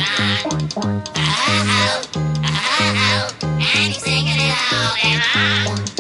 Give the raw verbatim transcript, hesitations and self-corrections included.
Oh, oh, oh, and he's singing it all day long.